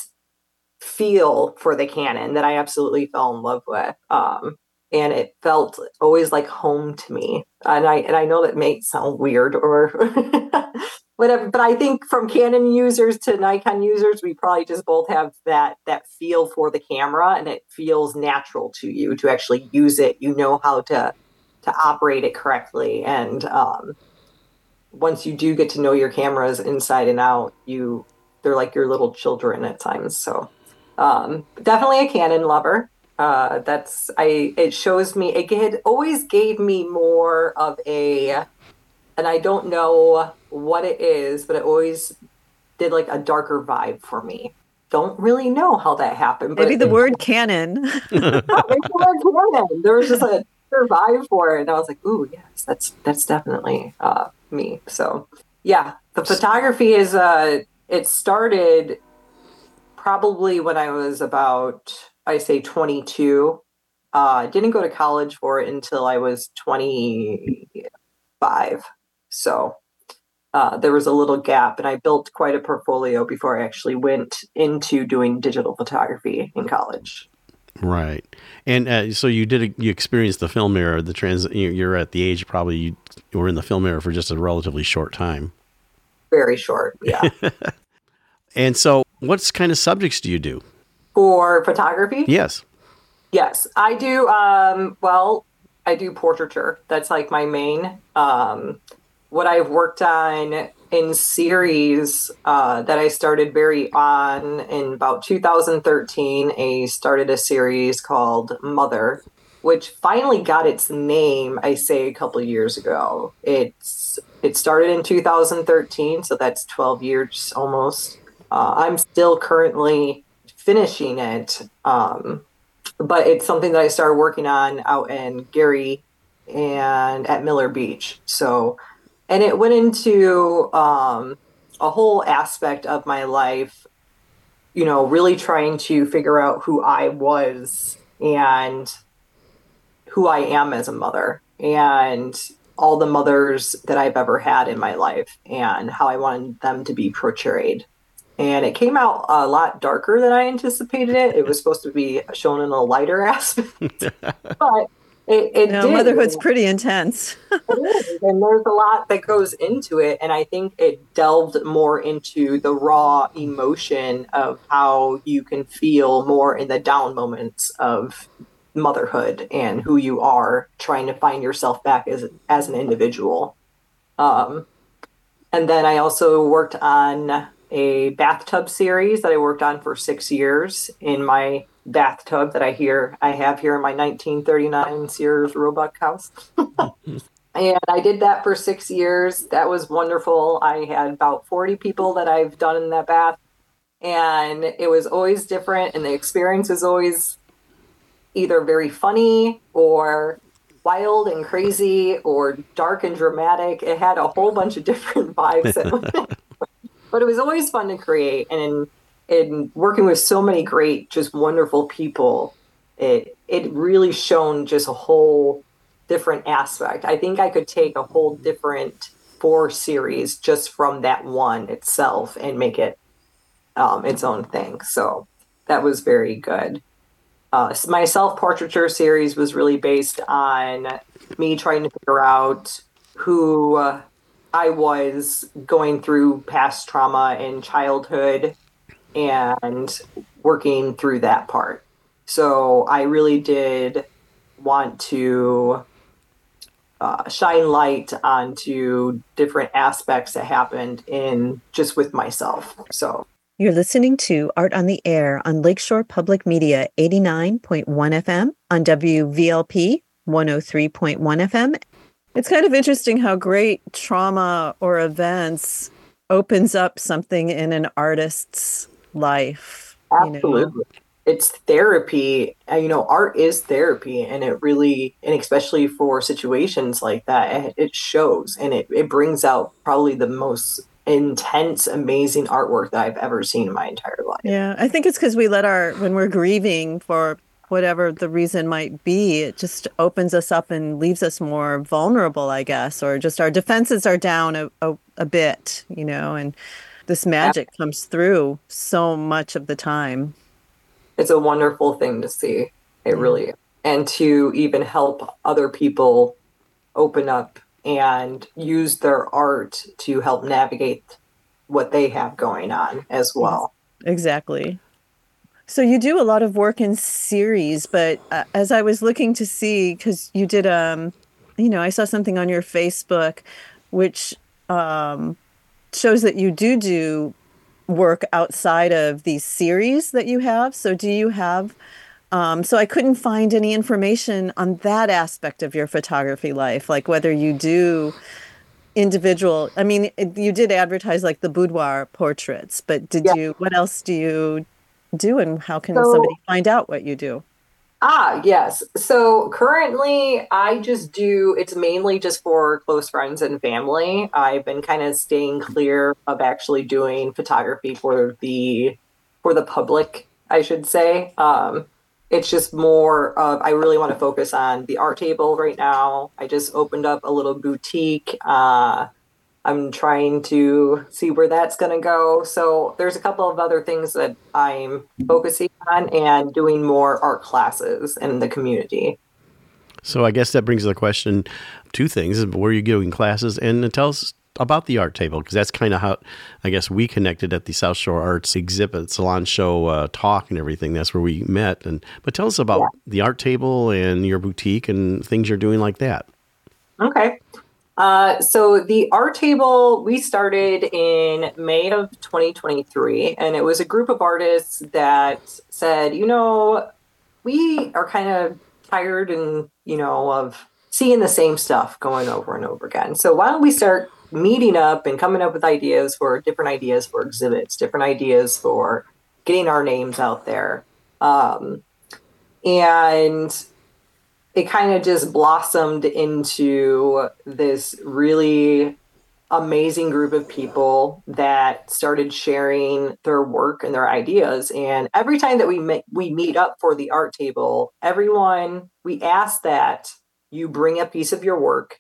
feel for the Canon that I absolutely fell in love with. Um, and it felt always like home to me. And I and I know that may sound weird or whatever, but I think from Canon users to Nikon users, we probably just both have that that feel for the camera, and it feels natural to you to actually use it. You know how to to operate it correctly. And um, once you do get to know your cameras inside and out, you they're like your little children at times. So um, definitely a Canon lover. Uh, that's I. It shows me. It had always gave me more of a, and I don't know what it is, but it always did like a darker vibe for me. Don't really know how that happened. But Maybe the it, word canon. maybe the word canon. There was just a vibe for it, and I was like, "Ooh, yes, that's that's definitely uh, me." So yeah, the photography is. Uh, it started probably when I was about. I say twenty-two. I uh, didn't go to college for it until I was twenty-five. So uh, there was a little gap, and I built quite a portfolio before I actually went into doing digital photography in college. right, and uh, so you did a, you experienced the film era. The trans you're at the age probably you were in the film era for just a relatively short time. Very short, yeah. And so, what kind of subjects do you do? For photography? Yes. Yes, I do. Um, well, I do portraiture. That's like my main. Um, what I've worked on in series uh, that I started very on in about two thousand thirteen, I started a series called Mother, which finally got its name, I say, a couple of years ago. It's It started in two thousand thirteen, so that's twelve years almost. Uh, I'm still currently finishing it, um, but it's something that I started working on out in Gary and at Miller Beach. So, and it went into um, a whole aspect of my life, you know, really trying to figure out who I was and who I am as a mother and all the mothers that I've ever had in my life and how I wanted them to be portrayed. And it came out a lot darker than I anticipated it. It was supposed to be shown in a lighter aspect, but it, it No, did. motherhood's pretty intense. It is, and there's a lot that goes into it. And I think it delved more into the raw emotion of how you can feel more in the down moments of motherhood and who you are trying to find yourself back as as an individual. Um, and then I also worked on a bathtub series that I worked on for six years in my bathtub that I hear I have here in my nineteen thirty-nine Sears Roebuck house. And I did that for six years. That was wonderful. I had about forty people that I've done in that bath. And it was always different, and the experience was always either very funny or wild and crazy or dark and dramatic. It had a whole bunch of different vibes. But it was always fun to create. And in, in working with so many great, just wonderful people, it it really shone just a whole different aspect. I think I could take a whole different four series just from that one itself and make it um, its own thing. So that was very good. Uh, my self-portraiture series was really based on me trying to figure out who uh, I was going through past trauma in childhood and working through that part. So I really did want to uh, shine light onto different aspects that happened in just with myself. So you're listening to Art on the Air on Lakeshore Public Media eighty-nine point one F M, on W V L P one oh three point one F M. It's kind of interesting how great trauma or events opens up something in an artist's life. Absolutely. You know? It's therapy. Uh, you know, art is therapy, and it really, and especially for situations like that, it, it shows, and it, it brings out probably the most intense, amazing artwork that I've ever seen in my entire life. Yeah, I think it's because we let our, when we're grieving for whatever the reason might be, it just opens us up and leaves us more vulnerable, I guess, or just our defenses are down a, a, a bit, you know, and this magic yeah. comes through so much of the time. It's a wonderful thing to see. It yeah. really is. And to even help other people open up and use their art to help navigate what they have going on as well. Exactly. So you do a lot of work in series, but uh, as I was looking to see, because you did, um, you know, I saw something on your Facebook, which um, shows that you do do work outside of these series that you have. So do you have, um, so I couldn't find any information on that aspect of your photography life, like whether you do individual, I mean, you did advertise like the boudoir portraits, but did yeah. you, what else do you do, and how can so, somebody find out what you do? Ah, yes. So currently I just do, it's mainly just for close friends and family. I've been kind of staying clear of actually doing photography for the, for the public, I should say. Um, it's just more of, I really want to focus on the art table right now. I just opened up a little boutique. Uh, I'm trying to see where that's going to go. So there's a couple of other things that I'm focusing on and doing more art classes in the community. So I guess that brings the question, two things. Where are you giving classes? And tell us about the art table, because that's kind of how, I guess, we connected at the South Shore Arts exhibit, salon show, uh, talk and everything. That's where we met. And But tell us about yeah. the art table and your boutique and things you're doing like that. Okay. Uh, so the art table, we started in May of twenty twenty-three, and it was a group of artists that said, you know, we are kind of tired and, you know, of seeing the same stuff going over and over again. So why don't we start meeting up and coming up with ideas for different ideas for exhibits, different ideas for getting our names out there. Um, and it kind of just blossomed into this really amazing group of people that started sharing their work and their ideas. And every time that we meet, we meet up for the art table, everyone, we ask that you bring a piece of your work,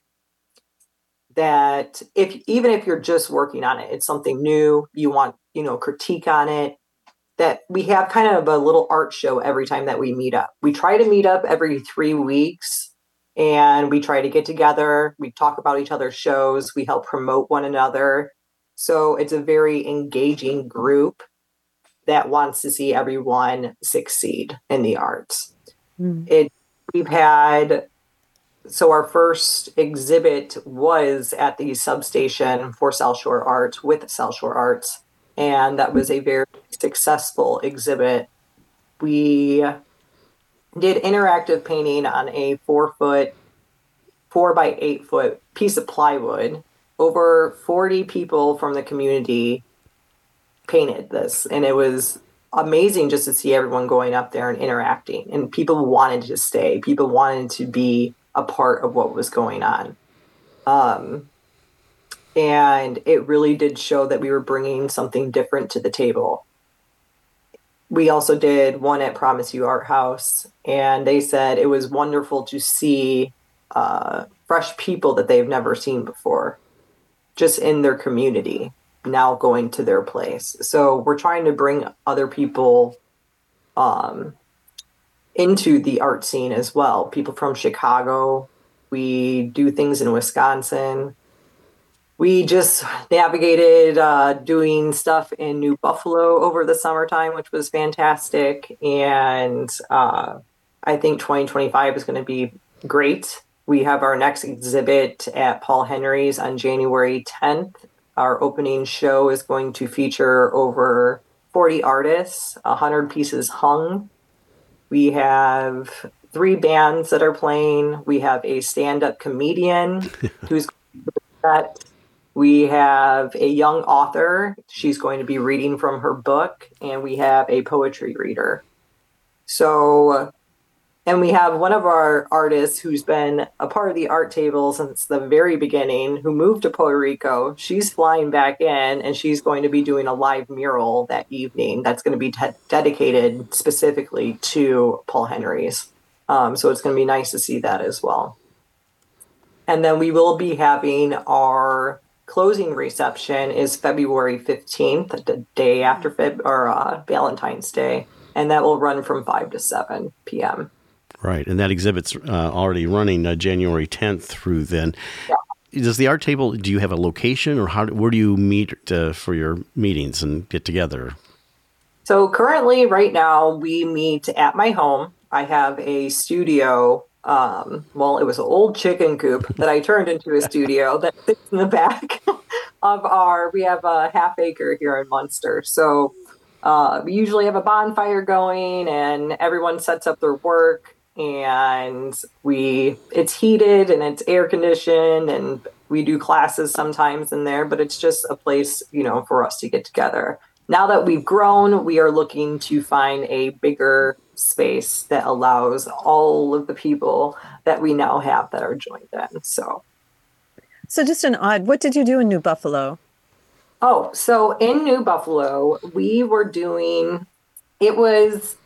that if, even if you're just working on it, it's something new, you want, you know, critique on it, that we have kind of a little art show every time that we meet up. We try to meet up every three weeks and we try to get together. We talk about each other's shows. We help promote one another. So it's a very engaging group that wants to see everyone succeed in the arts. Mm. It, we've had, so our first exhibit was at the substation for South Shore Arts with South Shore Arts. And that was a very successful exhibit. We did interactive painting on a four foot, four by eight foot piece of plywood. Over forty people from the community painted this, and it was amazing just to see everyone going up there and interacting, and people wanted to stay. People wanted to be a part of what was going on. Um, and it really did show that we were bringing something different to the table. We also did one at Promise You Art House, and they said it was wonderful to see uh, fresh people that they've never seen before, just in their community, now going to their place. So we're trying to bring other people um, into the art scene as well. People from Chicago. We do things in Wisconsin. We just navigated uh, doing stuff in New Buffalo over the summertime, which was fantastic. And uh, I think twenty twenty-five is going to be great. We have our next exhibit at Paul Henry's on January tenth. Our opening show is going to feature over forty artists, one hundred pieces hung. We have three bands that are playing. We have a stand-up comedian who's that. We have a young author. She's going to be reading from her book, and we have a poetry reader. So, and we have one of our artists who's been a part of the art table since the very beginning, who moved to Puerto Rico. She's flying back in, and she's going to be doing a live mural that evening that's going to be te- dedicated specifically to Paul Henry's. Um, so it's going to be nice to see that as well. And then we will be having our closing reception is February fifteenth, the day after Feb- or uh, Valentine's Day, and that will run from five to seven p.m. Right, and that exhibit's uh, already running uh, January tenth through then. Yeah. Does the art table, do you have a location, or how? Where do you meet uh, for your meetings and get together? So currently, right now, we meet at my home. I have a studio. Um, well, it was an old chicken coop that I turned into a studio that sits in the back of our, we have a half acre here in Munster. So uh, we usually have a bonfire going, and everyone sets up their work, and we, it's heated and it's air conditioned, and we do classes sometimes in there, but it's just a place, you know, for us to get together. Now that we've grown, we are looking to find a bigger space that allows all of the people that we now have that are joined in. So, so just an odd, what did you do in New Buffalo? Oh, so in New Buffalo, we were doing, it was,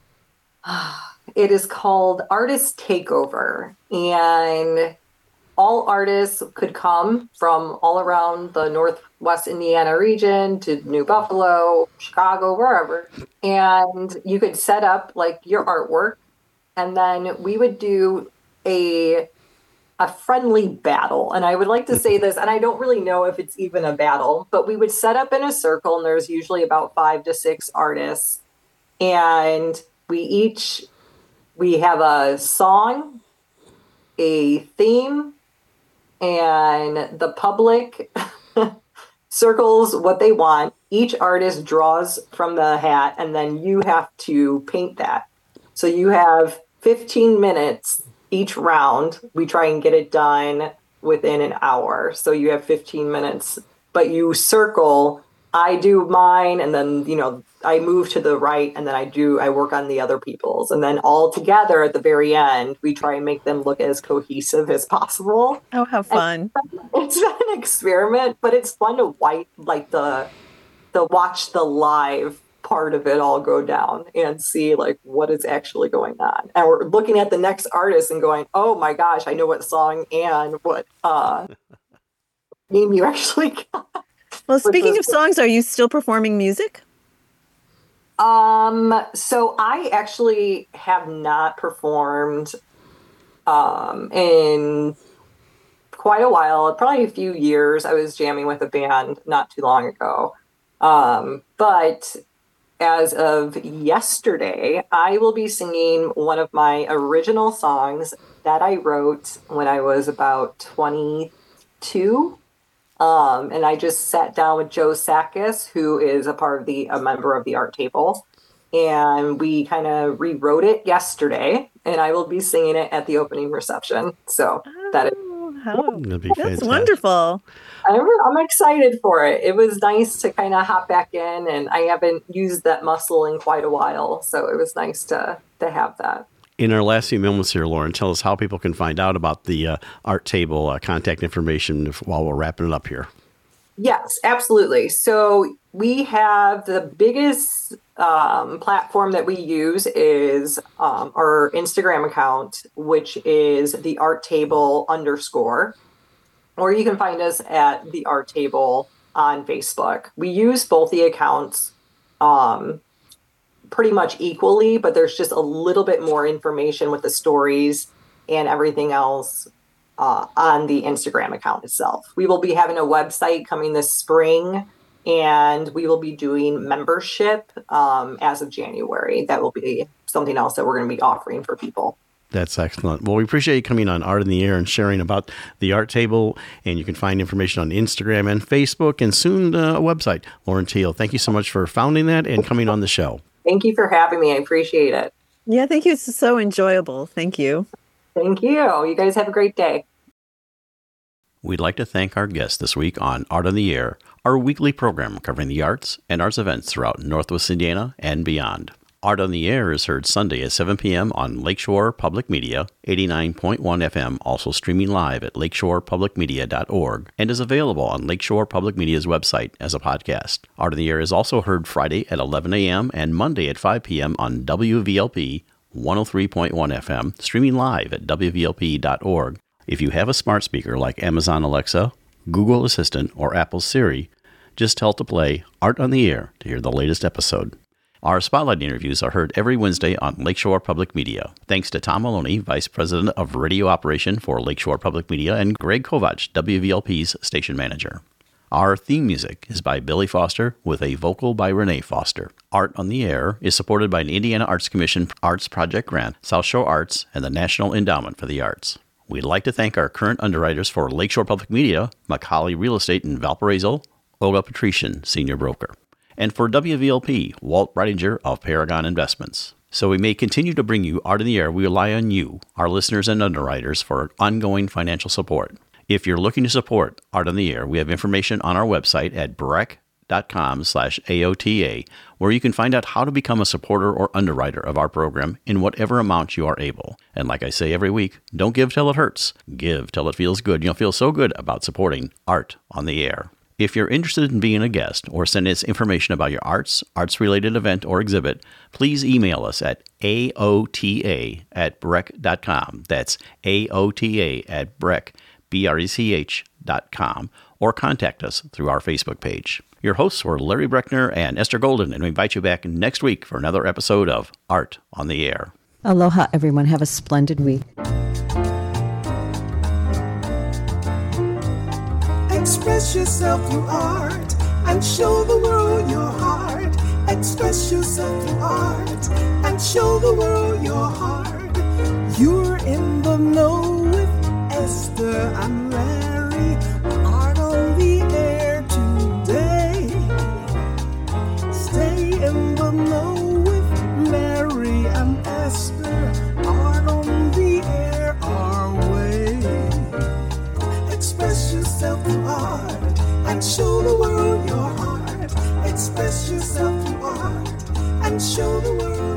it is called Artist Takeover. And all artists could come from all around the Northwest Indiana region to New Buffalo, Chicago, wherever. And you could set up like your artwork, and then we would do a a friendly battle. And I would like to say this, and I don't really know if it's even a battle, but we would set up in a circle, and there's usually about five to six artists. And we each, we have a song, a theme, and the public circles what they want. Each artist draws from the hat, and then you have to paint that. So you have fifteen minutes each round. We try and get it done within an hour. So you have fifteen minutes, but you circle. I do mine, and then, you know, I move to the right, and then I do, I work on the other people's. And then all together at the very end, we try and make them look as cohesive as possible. Oh, how fun. And it's an experiment, but it's fun to white, like the, the watch the live part of it all go down and see like what is actually going on. And we're looking at the next artist and going, oh my gosh, I know what song and what uh, name you actually got. Well, speaking of songs, are you still performing music? Um, so I actually have not performed um, in quite a while, probably a few years. I was jamming with a band not too long ago. Um, but as of yesterday, I will be singing one of my original songs that I wrote when I was about twenty-two. Um, and I just sat down with Joe Sakis, who is a part of the, a member of the art table. And we kind of rewrote it yesterday, and I will be singing it at the opening reception. So oh, that is how That'd be that's fantastic. wonderful. I'm, I'm excited for it. It was nice to kind of hop back in, and I haven't used that muscle in quite a while, so it was nice to to have that. In our last few moments here, Lauren, tell us how people can find out about the uh, Art Table uh, contact information if, while we're wrapping it up here. Yes, absolutely. So we have the biggest um, platform that we use is um, our Instagram account, which is the Art Table underscore, or you can find us at the Art Table on Facebook. We use both the accounts um, pretty much equally, but there's just a little bit more information with the stories and everything else uh, on the Instagram account itself. We will be having a website coming this spring, and we will be doing membership um, as of January. That will be something else that we're going to be offering for people. That's excellent. Well, we appreciate you coming on Art in the Air and sharing about the Art Table, and you can find information on Instagram and Facebook and soon uh, a website. Lauren Teal, thank you so much for founding that and coming on the show. Thank you for having me. I appreciate it. Yeah, thank you. It's so enjoyable. Thank you. Thank you. You guys have a great day. We'd like to thank our guest this week on Art on the Air, our weekly program covering the arts and arts events throughout Northwest Indiana and beyond. Art on the Air is heard Sunday at seven p.m. on Lakeshore Public Media, eighty-nine point one F M, also streaming live at lakeshore public media dot org, and is available on Lakeshore Public Media's website as a podcast. Art on the Air is also heard Friday at eleven a.m. and Monday at five p.m. on W V L P one oh three point one F M, streaming live at w v l p dot org. If you have a smart speaker like Amazon Alexa, Google Assistant, or Apple Siri, just tell to play Art on the Air to hear the latest episode. Our Spotlight interviews are heard every Wednesday on Lakeshore Public Media. Thanks to Tom Maloney, Vice President of Radio Operation for Lakeshore Public Media, and Greg Kovach, W V L P's Station Manager. Our theme music is by Billy Foster with a vocal by Renee Foster. Art on the Air is supported by an Indiana Arts Commission Arts Project Grant, South Shore Arts, and the National Endowment for the Arts. We'd like to thank our current underwriters for Lakeshore Public Media, Macaulay Real Estate in Valparaiso, Olga Patrician, Senior Broker. And for W V L P, Walt Breidinger of Paragon Investments. So we may continue to bring you Art in the Air. We rely on you, our listeners and underwriters, for ongoing financial support. If you're looking to support Art on the Air, we have information on our website at breck dot com slash A O T A, where you can find out how to become a supporter or underwriter of our program in whatever amount you are able. And like I say every week, don't give till it hurts. Give till it feels good. You'll feel so good about supporting Art on the Air. If you're interested in being a guest or send us information about your arts, arts-related event, or exhibit, please email us at A O T A at breck dot com. That's A O T A at breck, B R E C H dot com, or contact us through our Facebook page. Your hosts were Larry Breckner and Esther Golden, and we invite you back next week for another episode of Art on the Air. Aloha, everyone. Have a splendid week. Express yourself through art and show the world your heart. Express yourself through art and show the world your heart. You're in the know with Esther and Larry. Art on the Air today. Stay in the know with Larry and Esther. Art on the Air our way. Express yourself through art and show the world your heart. Express yourself through art and show the world